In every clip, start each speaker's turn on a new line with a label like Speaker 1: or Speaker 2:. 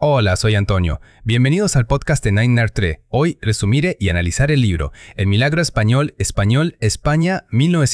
Speaker 1: Hola, soy Antonio. Bienvenidos al podcast de 9nerd3. Hoy resumiré y analizar el libro El milagro español, España,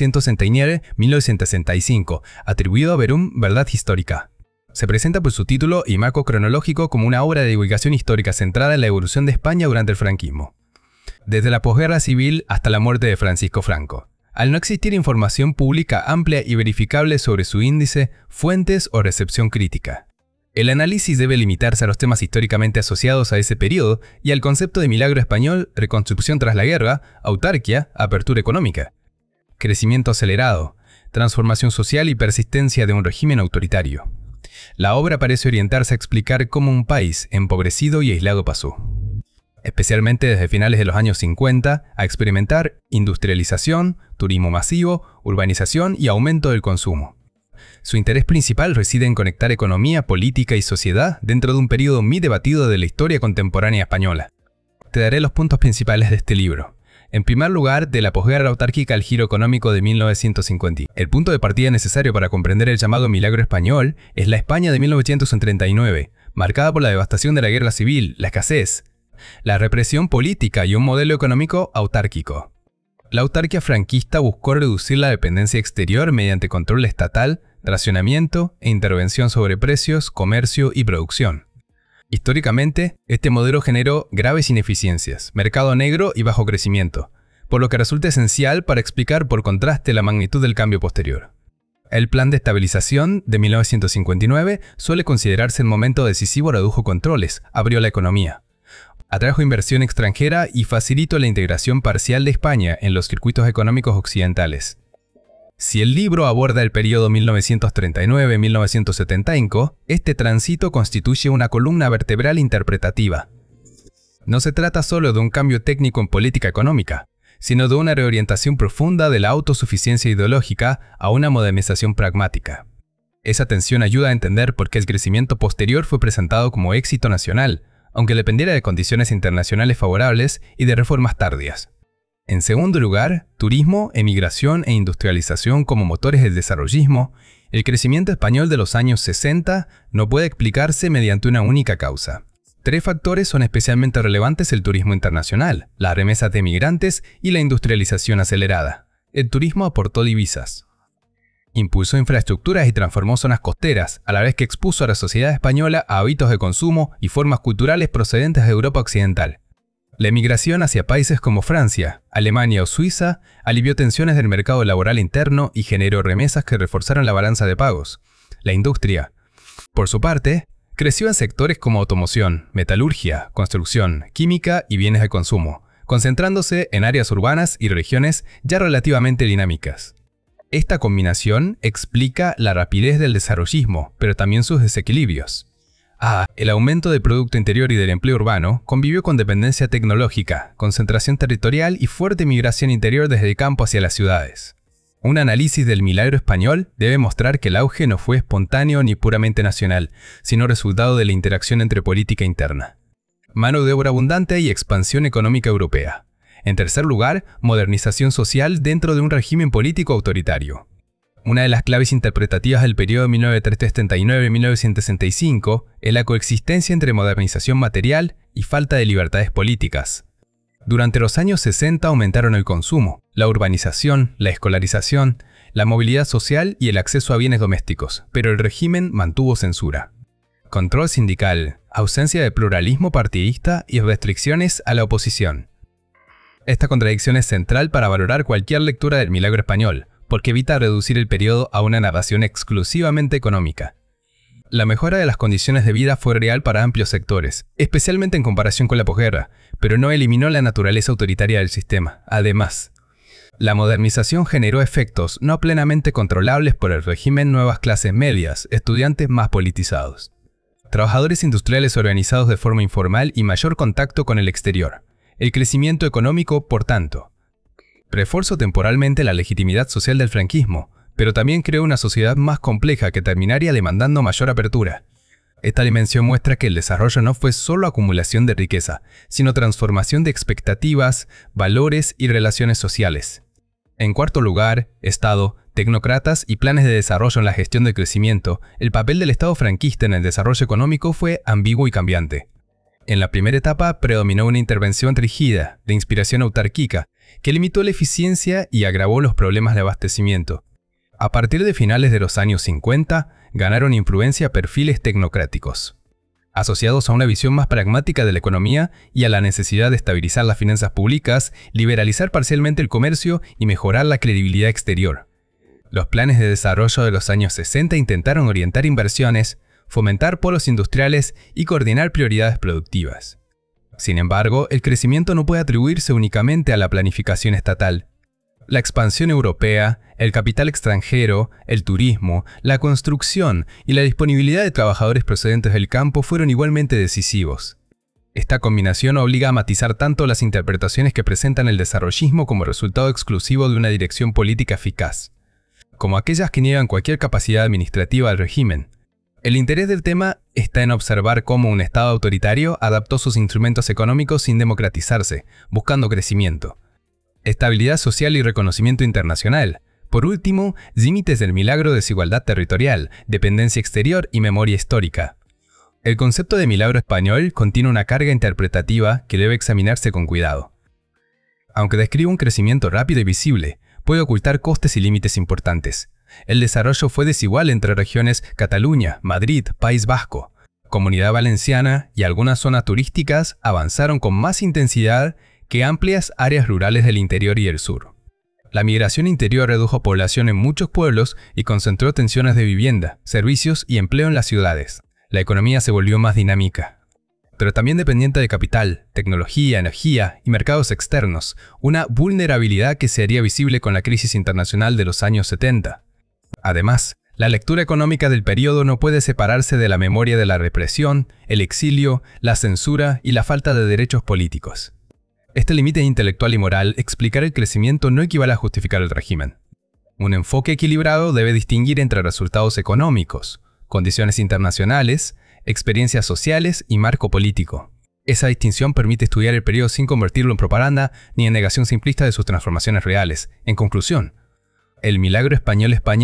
Speaker 1: 1969-1965, atribuido a Verum, Verdad Histórica. Se presenta por su título y marco cronológico como una obra de divulgación histórica centrada en la evolución de España durante el franquismo, desde la posguerra civil hasta la muerte de Francisco Franco. Al no existir información pública amplia y verificable sobre su índice, fuentes o recepción crítica, el análisis debe limitarse a los temas históricamente asociados a ese periodo y al concepto de milagro español, reconstrucción tras la guerra, autarquia, apertura económica, crecimiento acelerado, transformación social y persistencia de un régimen autoritario. La obra parece orientarse a explicar cómo un país empobrecido y aislado pasó, especialmente desde finales de los años 50, a experimentar industrialización, turismo masivo, urbanización y aumento del consumo. Su interés principal reside en conectar economía, política y sociedad dentro de un periodo muy debatido de la historia contemporánea española. Te daré los puntos principales de este libro. En primer lugar, de la posguerra autárquica al giro económico de 1950. El punto de partida necesario para comprender el llamado milagro español es la España de 1939, marcada por la devastación de la guerra civil, la escasez, la represión política y un modelo económico autárquico. La autarquia franquista buscó reducir la dependencia exterior mediante control estatal, racionamiento e intervención sobre precios, comercio y producción. Históricamente, este modelo generó graves ineficiencias, mercado negro y bajo crecimiento, por lo que resulta esencial para explicar por contraste la magnitud del cambio posterior. El Plan de Estabilización de 1959 suele considerarse el momento decisivo. Redujo controles, abrió la economía, atrajo inversión extranjera y facilitó la integración parcial de España en los circuitos económicos occidentales. Si el libro aborda el periodo 1939-1975, este tránsito constituye una columna vertebral interpretativa. No se trata solo de un cambio técnico en política económica, sino de una reorientación profunda de la autosuficiencia ideológica a una modernización pragmática. Esa tensión ayuda a entender por qué el crecimiento posterior fue presentado como éxito nacional, aunque dependiera de condiciones internacionales favorables y de reformas tardías. En segundo lugar, turismo, emigración e industrialización como motores del desarrollismo. El crecimiento español de los años 60 no puede explicarse mediante una única causa. Tres factores son especialmente relevantes: el turismo internacional, las remesas de emigrantes y la industrialización acelerada. El turismo aportó divisas, impulsó infraestructuras y transformó zonas costeras, a la vez que expuso a la sociedad española a hábitos de consumo y formas culturales procedentes de Europa occidental. La emigración hacia países como Francia, Alemania o Suiza alivió tensiones del mercado laboral interno y generó remesas que reforzaron la balanza de pagos. La industria, por su parte, creció en sectores como automoción, metalurgia, construcción, química y bienes de consumo, concentrándose en áreas urbanas y regiones ya relativamente dinámicas. Esta combinación explica la rapidez del desarrollismo, pero también sus desequilibrios. El aumento del Producto Interior y del empleo urbano convivió con dependencia tecnológica, concentración territorial y fuerte migración interior desde el campo hacia las ciudades. Un análisis del milagro español debe mostrar que el auge no fue espontáneo ni puramente nacional, sino resultado de la interacción entre política interna, mano de obra abundante y expansión económica europea. En tercer lugar, modernización social dentro de un régimen político autoritario. Una de las claves interpretativas del periodo 1939-1965 es la coexistencia entre modernización material y falta de libertades políticas. Durante los años 60 aumentaron el consumo, la urbanización, la escolarización, la movilidad social y el acceso a bienes domésticos, pero el régimen mantuvo censura, control sindical, ausencia de pluralismo partidista y restricciones a la oposición. Esta contradicción es central para valorar cualquier lectura del milagro español, porque evita reducir el periodo a una narración exclusivamente económica. La mejora de las condiciones de vida fue real para amplios sectores, especialmente en comparación con la posguerra, pero no eliminó la naturaleza autoritaria del sistema. Además, la modernización generó efectos no plenamente controlables por el régimen: nuevas clases medias, estudiantes más politizados, trabajadores industriales organizados de forma informal y mayor contacto con el exterior. El crecimiento económico, por tanto, reforzó temporalmente la legitimidad social del franquismo, pero también creó una sociedad más compleja que terminaría demandando mayor apertura. Esta dimensión muestra que el desarrollo no fue solo acumulación de riqueza, sino transformación de expectativas, valores y relaciones sociales. En cuarto lugar, Estado, tecnócratas y planes de desarrollo en la gestión del crecimiento. El papel del Estado franquista en el desarrollo económico fue ambiguo y cambiante. En la primera etapa predominó una intervención rígida, de inspiración autárquica, que limitó la eficiencia y agravó los problemas de abastecimiento. A partir de finales de los años 50, ganaron influencia perfiles tecnocráticos, asociados a una visión más pragmática de la economía y a la necesidad de estabilizar las finanzas públicas, liberalizar parcialmente el comercio y mejorar la credibilidad exterior. Los planes de desarrollo de los años 60 intentaron orientar inversiones, fomentar polos industriales y coordinar prioridades productivas. Sin embargo, el crecimiento no puede atribuirse únicamente a la planificación estatal. La expansión europea, el capital extranjero, el turismo, la construcción y la disponibilidad de trabajadores procedentes del campo fueron igualmente decisivos. Esta combinación obliga a matizar tanto las interpretaciones que presentan el desarrollismo como resultado exclusivo de una dirección política eficaz, como aquellas que niegan cualquier capacidad administrativa del régimen. El interés del tema está en observar cómo un Estado autoritario adaptó sus instrumentos económicos sin democratizarse, buscando crecimiento, estabilidad social y reconocimiento internacional. Por último, límites del milagro, desigualdad territorial, dependencia exterior y memoria histórica. El concepto de milagro español contiene una carga interpretativa que debe examinarse con cuidado. Aunque describe un crecimiento rápido y visible, puede ocultar costes y límites importantes. El desarrollo fue desigual entre regiones Cataluña, Madrid, País Vasco, Comunidad Valenciana y algunas zonas turísticas avanzaron con más intensidad que amplias áreas rurales del interior y el sur. La migración interior redujo población en muchos pueblos y concentró tensiones de vivienda, servicios y empleo en las ciudades. La economía se volvió más dinámica, pero también dependiente de capital, tecnología, energía y mercados externos, una vulnerabilidad que se haría visible con la crisis internacional de los años 70. Además, la lectura económica del periodo no puede separarse de la memoria de la represión, el exilio, la censura y la falta de derechos políticos. Este límite intelectual y moral, explicar el crecimiento no equivale a justificar el régimen. Un enfoque equilibrado debe distinguir entre resultados económicos, condiciones internacionales, experiencias sociales y marco político. Esa distinción permite estudiar el periodo sin convertirlo en propaganda ni en negación simplista de sus transformaciones reales. En conclusión, el milagro español España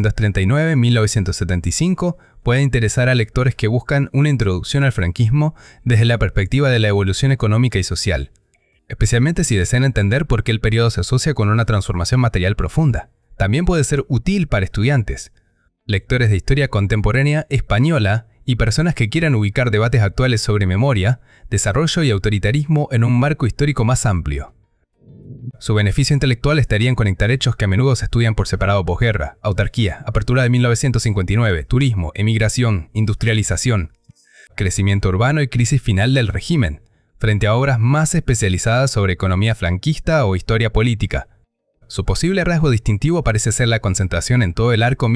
Speaker 1: 1939-1975 puede interesar a lectores que buscan una introducción al franquismo desde la perspectiva de la evolución económica y social, especialmente si desean entender por qué el periodo se asocia con una transformación material profunda. También puede ser útil para estudiantes, lectores de historia contemporánea española y personas que quieran ubicar debates actuales sobre memoria, desarrollo y autoritarismo en un marco histórico más amplio. Su beneficio intelectual estaría en conectar hechos que a menudo se estudian por separado: posguerra, autarquía, apertura de 1959, turismo, emigración, industrialización, crecimiento urbano y crisis final del régimen, frente a obras más especializadas sobre economía franquista o historia política. Su posible rasgo distintivo parece ser la concentración en todo el arco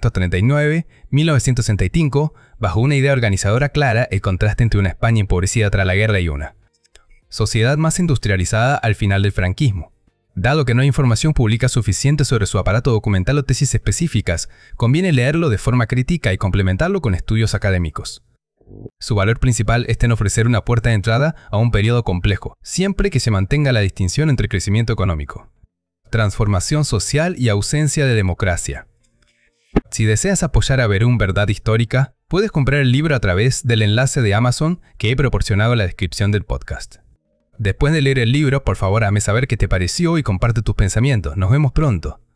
Speaker 1: 1939-1965, bajo una idea organizadora clara, el contraste entre una España empobrecida tras la guerra y una sociedad más industrializada al final del franquismo. Dado que no hay información pública suficiente sobre su aparato documental o tesis específicas, conviene leerlo de forma crítica y complementarlo con estudios académicos. Su valor principal está en ofrecer una puerta de entrada a un periodo complejo, siempre que se mantenga la distinción entre crecimiento económico, transformación social y ausencia de democracia. Si deseas apoyar a Verum Verdad Histórica, puedes comprar el libro a través del enlace de Amazon que he proporcionado en la descripción del podcast. Después de leer el libro, por favor, hazme saber qué te pareció y comparte tus pensamientos. Nos vemos pronto.